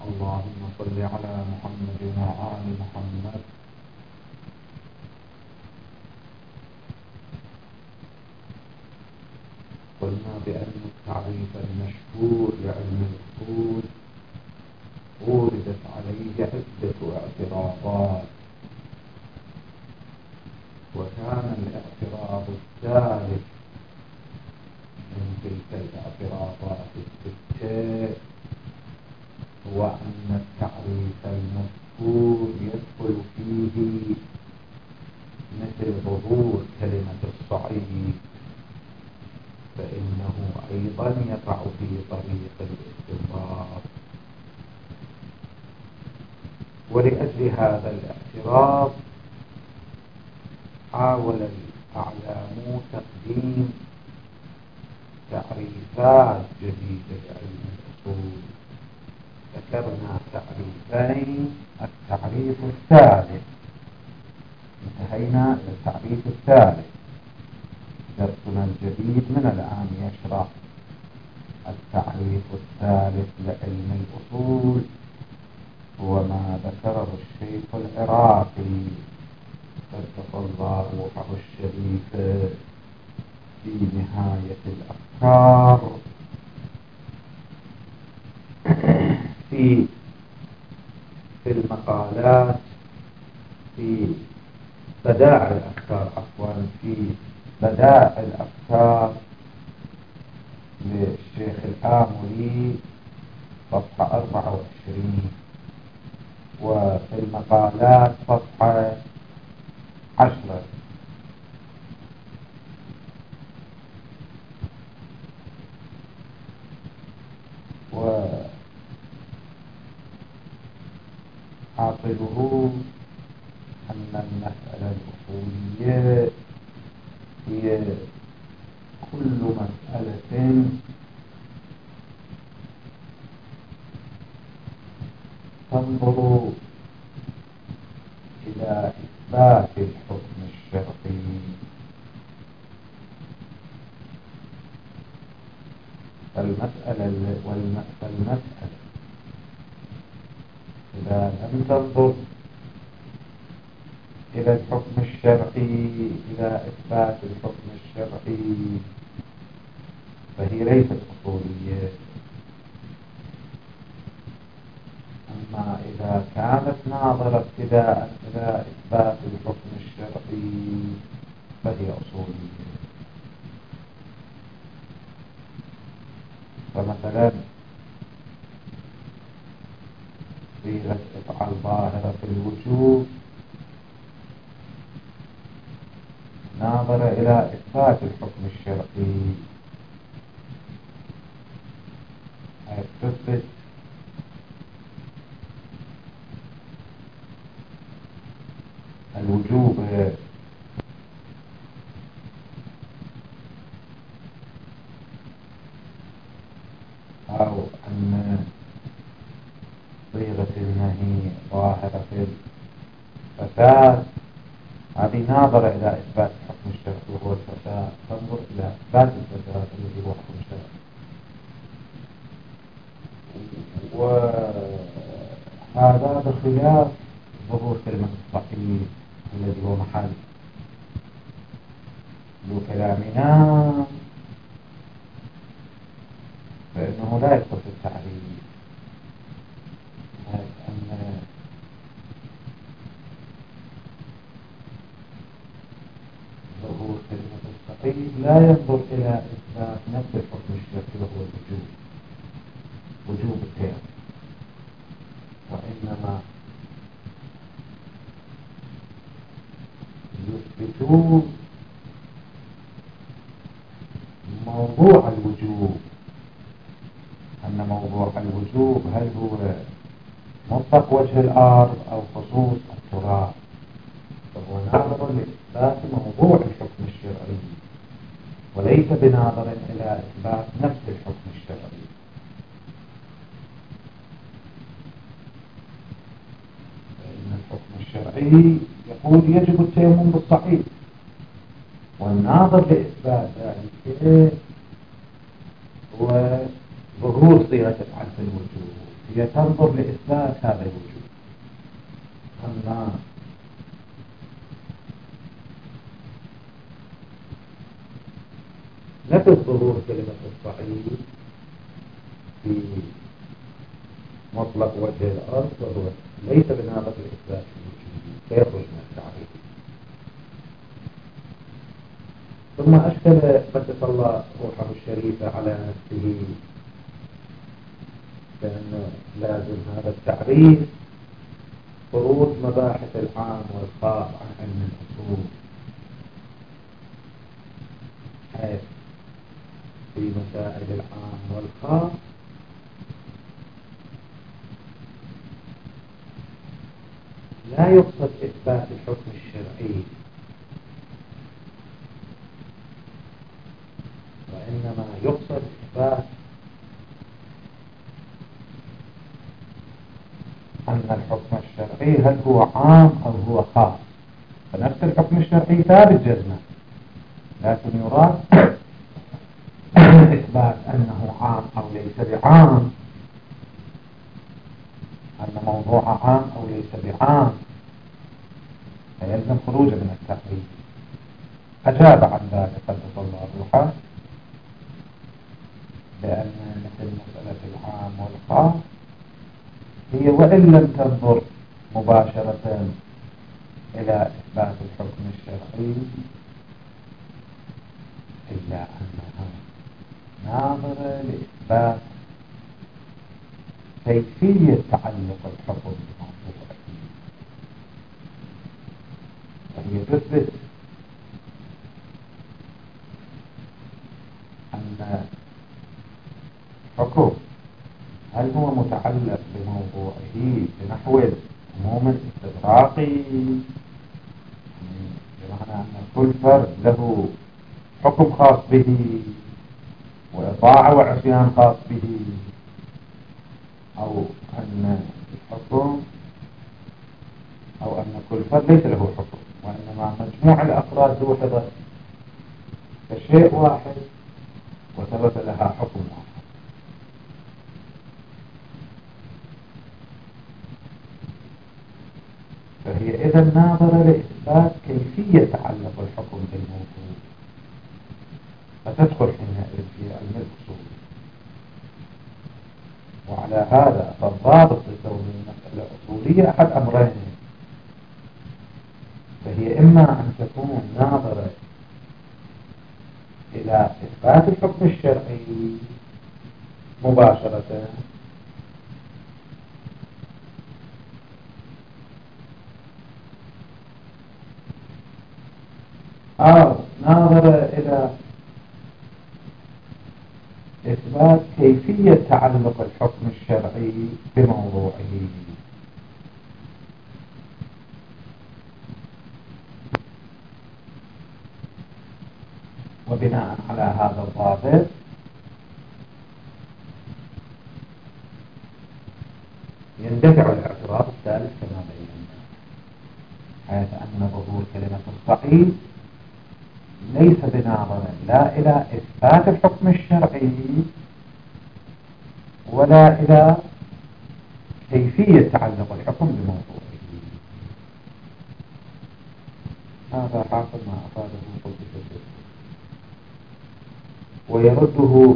اللهم صل على محمد وآل محمد. قلنا بأن التعريف المشهور لعلم الأصول وردت عليه عدة اعتراضات، وكان الاعتراض الثالث من تلك الاعتراضات الستة هو أن التعريف المذكور يدخل فيه مثل ظهور كلمة الصعيد، فإنه أيضا يقع في طريق الاستنباط. ولأجل هذا الاعتراض حاول الأعلام تقديم تعريفات جديدة لعلم الأصول. ذكرنا تعريفين، التعريف الثالث انتهينا إلى التعريف الثالث. درسنا الجديد من الآن يشرح التعريف الثالث لعلم الأصول، هو ما ذكره الشيخ العراقي قدس الله روحه الشريف في نهاية الأفكار في المقالات في بدائع الأفكار، في بدائع الأفكار للشيخ الآمري صفحة 24، وفي المقالات صفحة 10. وحاصله أن المسألة الأصولية هي كل مسألة تنظر إلى إثبات الحكم الشرعي. فالمسألة إذا لم تنظر إلى الحكم الشرعي، إلى إثبات الحكم الشرعي، فهي ليست أصولية. أما إذا كانت ناظرة ابتداء إلى إثبات الحكم الشرعي فهي أصولية. فمثلا صيغة افعل ظاهرة في الوجوب ناظرة إلى إثبات الحكم الشرعي، أي تثبت الوجوب أو أن صيغة النهي ظاهرة في الفساد، هذه ناظرة إلى إثبات الحكم الشرعي وهو الفساد، تنظر إلى إثبات الفساد الذي هو حكم الشرعي. وهذا بخلاف ظهور كلمة الصحيح الذي هو محل ذو كلامنا، فإنه لا يدخل في التعريف، أن ظهور كلمة الصحيح لا ينظر إلى إثبات نفس الحكم الشرعي وهو وجوب القيام، وإنما يثبتون موضوع الوجوب، أن موضوع الوجوب هل هو مطلق وجه الأرض أو خصوص التراب، فهو ناظر لإثبات موضوع الحكم الشرعي وليس بناظر إلى إثبات نفس الحكم الشرعي. فإن الحكم الشرعي يقول يجب التيمم بالصحيح، والناظر لإثبات ذلك هو ظهور صيغة افعل في الوجوب. هي تنظر لإثبات هذا الوجود. أما نفي ظهور كلمة الصعيد في مطلق وجه الأرض وهو ليس بناظر لإثبات الوجود فيخرج من التعريف. ثم أشكل قدس الله روحه الشريفة على نفسه بأنه لازم هذا التعريف خروج مباحث العام والخاص عن علم الأصول، حيث في مسائل العام والخاص لا يقصد إثبات الحكم الشرعي، وإنما يقصد إثبات أن الحكم الشرعي هل هو عام أو هو خاص. فنفس الحكم الشرعي ثابت جزما، لكن يراد إثبات أنه عام أو ليس بعام، أن موضوع عام أو ليس بعام، فيلزم خروجه من التعريف. أجاب عن ذلك قدس الله روحه بأن مثل مسألة العام والخاص هي وإن لم تنظر مباشرة إلى إثبات الحكم الشرعي إلا أنها ناظرة لإثبات كيفية تعلق الحكم بموضوعه، وهي تثبت أن الحكم هل هو متعلق بموضوعه بنحو عموم استغراقي، بمعنى أن كل فرد له حكم خاص به وإطاعة وعصيان خاص به، أو أن الحكم أو أن كل فرد ليس له حكم وإنما مجموع الأفراد ذو كشيء واحد وثبت لها حكم واحد. فهي إذا ناظرة لإثبات كيفية تعلق الحكم بالموضوع، فتدخل حينئذ في علم الأصول. وعلى هذا فالضابط لكون المسألة أصولية أحد أمرين، فهي إما أن تكون ناظرة إلى إثبات الحكم الشرعي مباشرة، أو ناظرة إلى إثبات كيفية تعلق الحكم الشرعي بموضوعه. وبناء على هذا الضابط يندفع الاعتراض الثالث كما بينا، حيث أن ظهور كلمة الصعيد ليس بناظرة لا إلى إثبات الحكم الشرعي ولا إلى كيفية تعلق الحكم بموضوعه. هذا حاصل ما أفاده قلت الشيخ، ويرده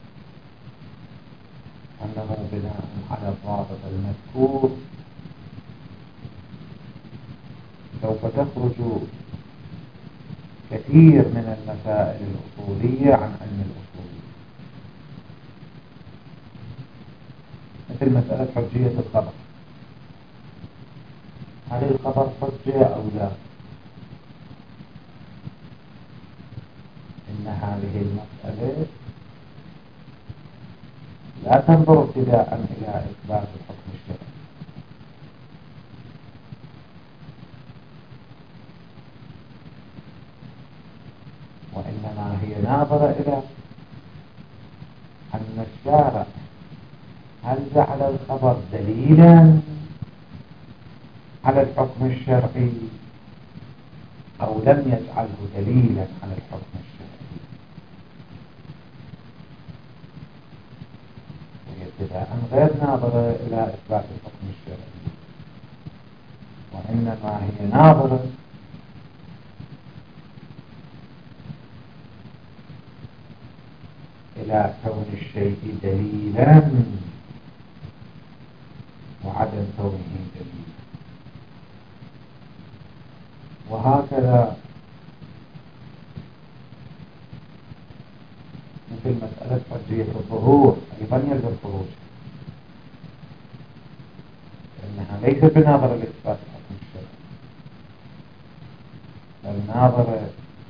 أنه بناء على الضابط المذكور سوف تخرج كثير من المسائل الأصولية عن علم الأصول، مثل مسألة حجية الخبر، هل الخبر حجة أو لا؟ إن هذه المسألة لا تنظر ابتداء إلى إثبات الحكم الشرعي، وإنما هي ناظرة إلى أن الشارع هل جعل الخبر دليلا على الحكم الشرعي أو لم يجعله دليلا على الحكم الشرعي. وهي ابتداء غير ناظرة إلى إثبات الحكم الشرعي، وإنما هي ناظرة إلى كون الشيء دليلا وعدم كونه دليلا. وهكذا مثل مسألة حجية الظهور أيضا يلزم خروجها، لأنها ليست بناظرة لإثبات الحكم الشرعي، بل ناظرة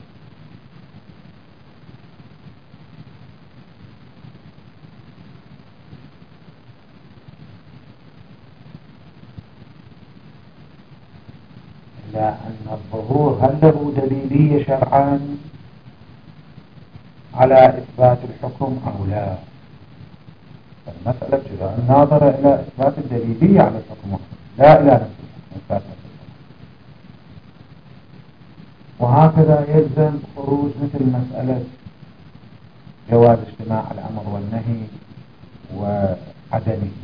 إلى أن الظهور هل له دليلية شرعا على إثبات الحكم أو لا. المسألة ابتداء ناظرة إلى إثبات الدليلية على الحكم لا إلى نفس الحكم، إثبات نفس الحكم. وهكذا يلزم خروج مثل مسألة جواز اجتماع الأمر والنهي وعدمه،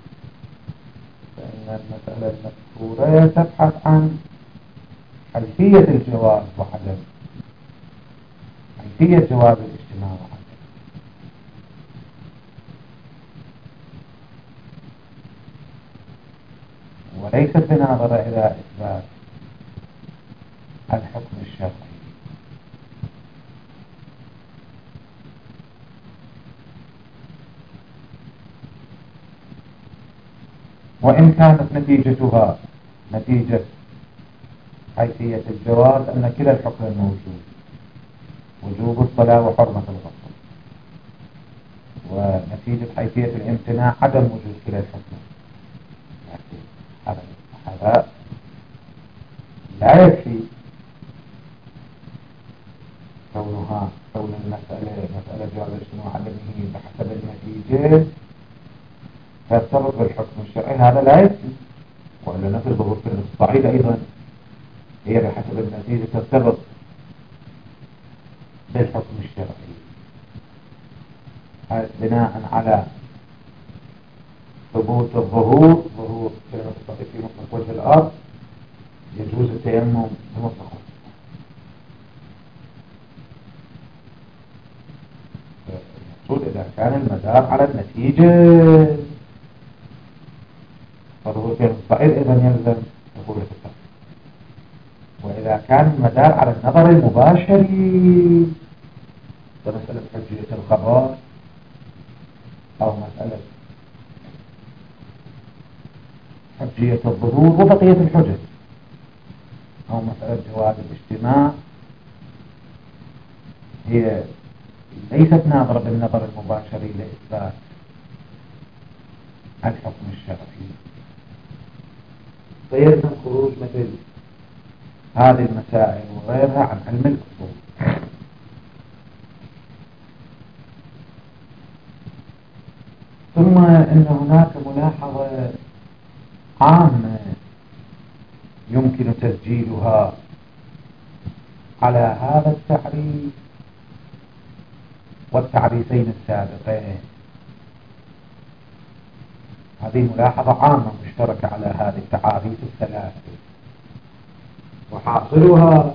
فإن المسألة المذكورة تبحث عن حيثية الجواز وعدم حيثية جواز الاجتماع وعدم، وليست بناظرة إلى إثبات الحكم الشرعي. وإن كانت نتيجتها نتيجة حيثية الجواز أن كلا الحكم موجود، وجوب الصلاة وحرمة الغسل، ونتيجة حيثية الامتناع عدم وجود كلا الحكم. هذا لا يكفي كون مسألة جواز الاجتماع عدمه بحسب النتيجة ترتبط بالحكم الشرعي، هذا لا يكفي، وإلا نفي ظهور كلمة الصعيد أيضا هي بحسب النتيجة ترتبط بالحكم الشرعي، بناء على ثبوت ظهور كلمة الصعيد في مطلق وجه الأرض يجوز التيمم بمطلق. المقصود إذا كان المدار على النتيجة فظهور كلمة الصعيد إذا يلزم دخول التفصيل. وإذا كان المدار على النظر المباشر كمسألة حجية الخبر أو مسألة حجية الظهور وبقية الحجج أو مسألة جواز الاجتماع، هي ليست ناظرة بالنظر المباشر لإثبات الحكم الشرعي، فيلزم خروج مثل هذه المسائل وغيرها عن علم الأصول. ثم إن هناك ملاحظة عامة يمكن تسجيلها على هذا التعريف والتعريفين السابقين. هذه ملاحظة عامة مشتركة على هذه التعاريف الثلاثة، وحاصلها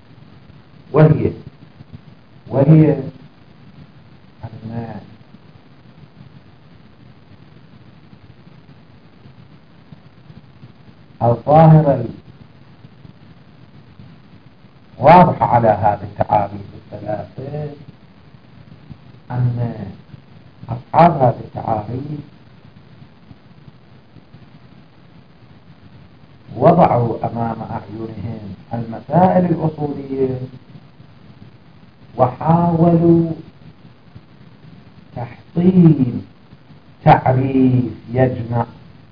وهي أن الظاهرة الواضحة على هذه التعاريف الثلاثة أن أصحاب هذه التعاريف وضعوا أمام أعينهم المسائل الأصولية وحاولوا تحصيل تعريف يجمع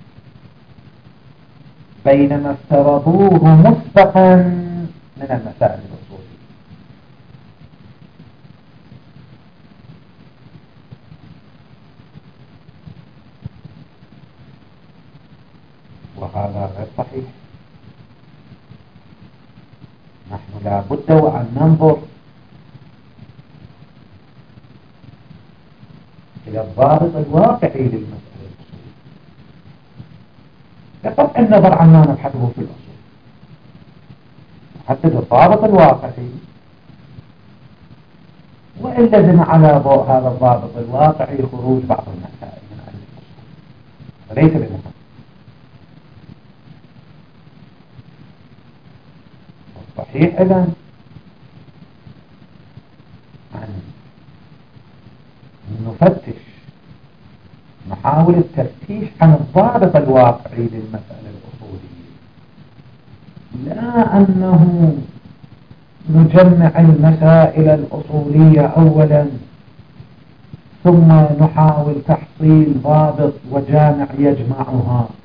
بين ما افترضوه مسبقا من المسائل الأصولية. وهذا غير صحيح. نحن لا بد وأن ننظر هي الضابط الواقعي للمسألة الأصولية بقطع النظر عن ما نبحثه في الأصول. حتى الضابط الواقعي، وإن لزم على ضوء هذا الضابط الواقعي خروج بعض المسائل من علم الأصول، فليس بمهم. الصحيح إذن أن نفتش، نحاول التفتيش عن الضابط الواقعي للمسألة الأصولية، لا أنه نجمع المسائل الأصولية أولا ثم نحاول تحصيل ضابط وجامع يجمعها